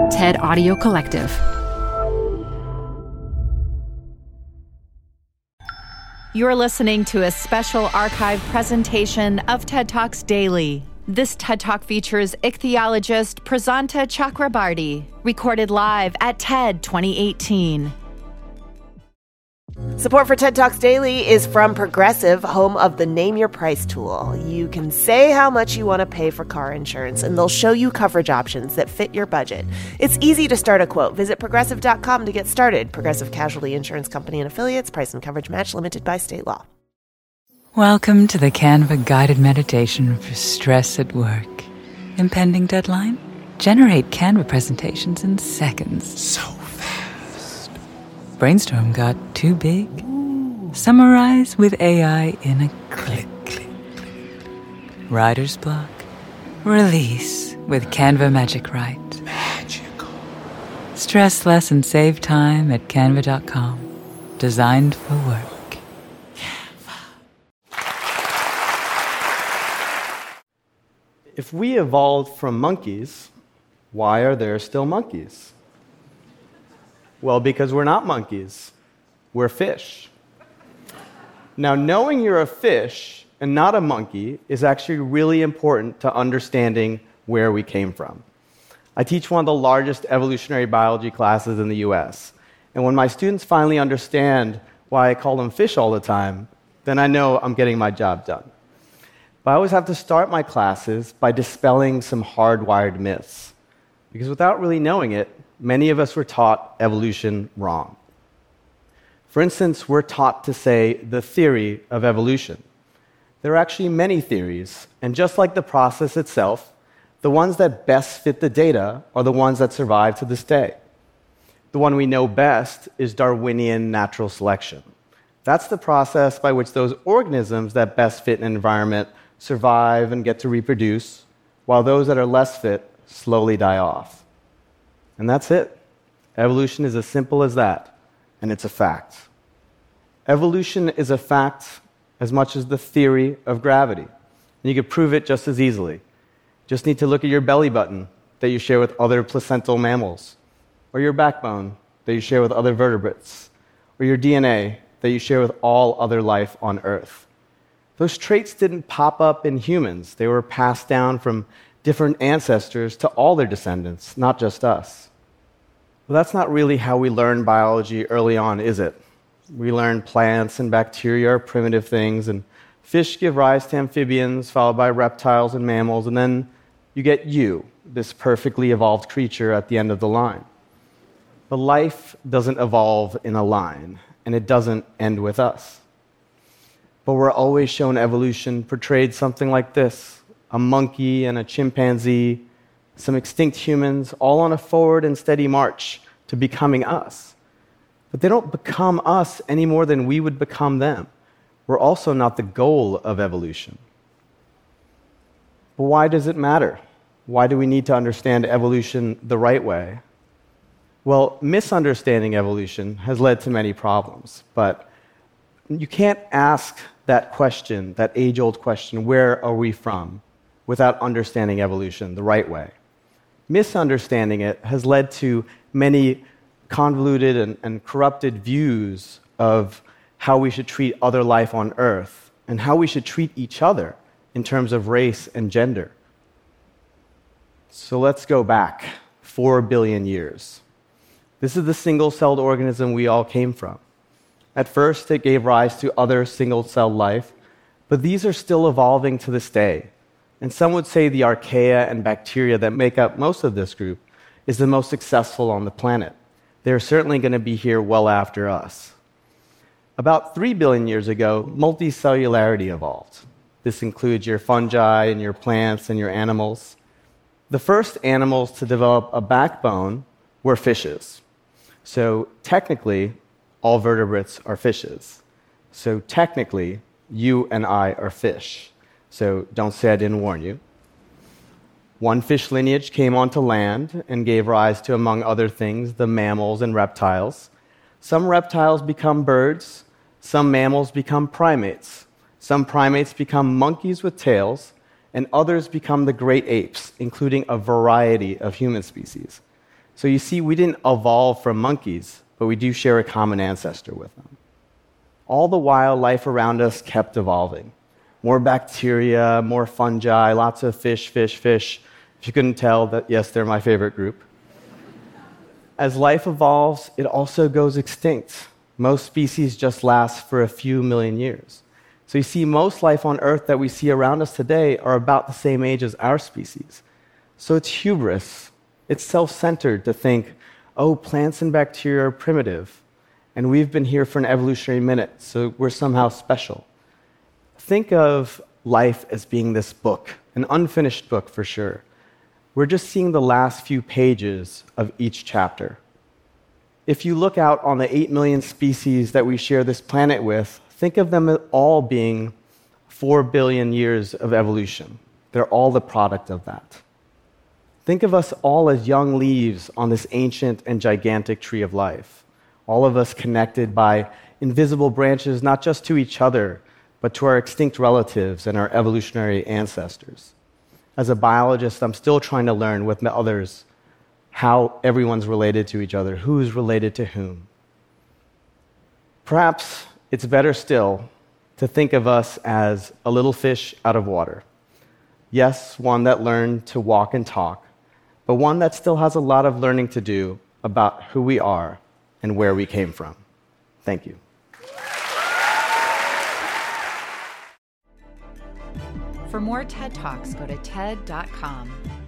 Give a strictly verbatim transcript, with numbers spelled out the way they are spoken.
TED Audio Collective. You're listening to a special archive presentation of TED Talks Daily. This TED Talk features ichthyologist Prasanta Chakrabarty, recorded live at TED twenty eighteen. Support for TED Talks Daily is from Progressive, home of the Name Your Price tool. You can say how much you want to pay for car insurance, and they'll show you coverage options that fit your budget. It's easy to start a quote. Visit progressive dot com to get started. Progressive Casualty Insurance Company and Affiliates. Price and coverage match limited by state law. Welcome to the Canva guided meditation for stress at work. Impending deadline? Generate Canva presentations in seconds. So fast. Brainstorm got too big? Ooh. Summarize with A I in a click. click, click. Writer's block? Release with Canva Magic Write. Magical. Stress less and save time at canva dot com. Designed for work. If we evolved from monkeys, why are there still monkeys? Well, because we're not monkeys. We're fish. Now, knowing you're a fish and not a monkey is actually really important to understanding where we came from. I teach one of the largest evolutionary biology classes in the U S, and when my students finally understand why I call them fish all the time, then I know I'm getting my job done. But I always have to start my classes by dispelling some hardwired myths. Because without really knowing it, many of us were taught evolution wrong. For instance, we're taught to say the theory of evolution. There are actually many theories, and just like the process itself, the ones that best fit the data are the ones that survive to this day. The one we know best is Darwinian natural selection. That's the process by which those organisms that best fit an environment survive and get to reproduce, while those that are less fit slowly die off. And that's it. Evolution is as simple as that, and it's a fact. Evolution is a fact as much as the theory of gravity. And you could prove it just as easily. Just need to look at your belly button that you share with other placental mammals, or your backbone that you share with other vertebrates, or your D N A that you share with all other life on Earth. Those traits didn't pop up in humans. They were passed down from different ancestors to all their descendants, not just us. But that's not really how we learn biology early on, is it? We learn plants and bacteria are primitive things, and fish give rise to amphibians, followed by reptiles and mammals, and then you get you, this perfectly evolved creature at the end of the line. But life doesn't evolve in a line, and it doesn't end with us. But we're always shown evolution portrayed something like this: a monkey and a chimpanzee, some extinct humans, all on a forward and steady march to becoming us. But they don't become us any more than we would become them. We're also not the goal of evolution. But why does it matter? Why do we need to understand evolution the right way? Well, misunderstanding evolution has led to many problems, but you can't ask that question, that age-old question, where are we from, without understanding evolution the right way. Misunderstanding it has led to many convoluted and, and corrupted views of how we should treat other life on Earth and how we should treat each other in terms of race and gender. So let's go back four billion years. This is the single-celled organism we all came from. At first, it gave rise to other single-celled life, but these are still evolving to this day. And some would say the archaea and bacteria that make up most of this group is the most successful on the planet. They're certainly going to be here well after us. About three billion years ago, multicellularity evolved. This includes your fungi and your plants and your animals. The first animals to develop a backbone were fishes. So technically, all vertebrates are fishes. So technically, you and I are fish. So don't say I didn't warn you. One fish lineage came onto land and gave rise to, among other things, the mammals and reptiles. Some reptiles become birds. Some mammals become primates. Some primates become monkeys with tails, and others become the great apes, including a variety of human species. So you see, we didn't evolve from monkeys, but we do share a common ancestor with them. All the while, life around us kept evolving. More bacteria, more fungi, lots of fish, fish, fish. If you couldn't tell, that yes, they're my favorite group. As life evolves, it also goes extinct. Most species just last for a few million years. So you see, most life on Earth that we see around us today are about the same age as our species. So it's hubris. It's self-centered to think, oh, plants and bacteria are primitive, and we've been here for an evolutionary minute, so we're somehow special. Think of life as being this book, an unfinished book for sure. We're just seeing the last few pages of each chapter. If you look out on the eight million species that we share this planet with, think of them all being four billion years of evolution. They're all the product of that. Think of us all as young leaves on this ancient and gigantic tree of life, all of us connected by invisible branches, not just to each other, but to our extinct relatives and our evolutionary ancestors. As a biologist, I'm still trying to learn with others how everyone's related to each other, who's related to whom. Perhaps it's better still to think of us as a little fish out of water. Yes, one that learned to walk and talk, but one that still has a lot of learning to do about who we are and where we came from. Thank you. For more TED Talks, go to T E D dot com.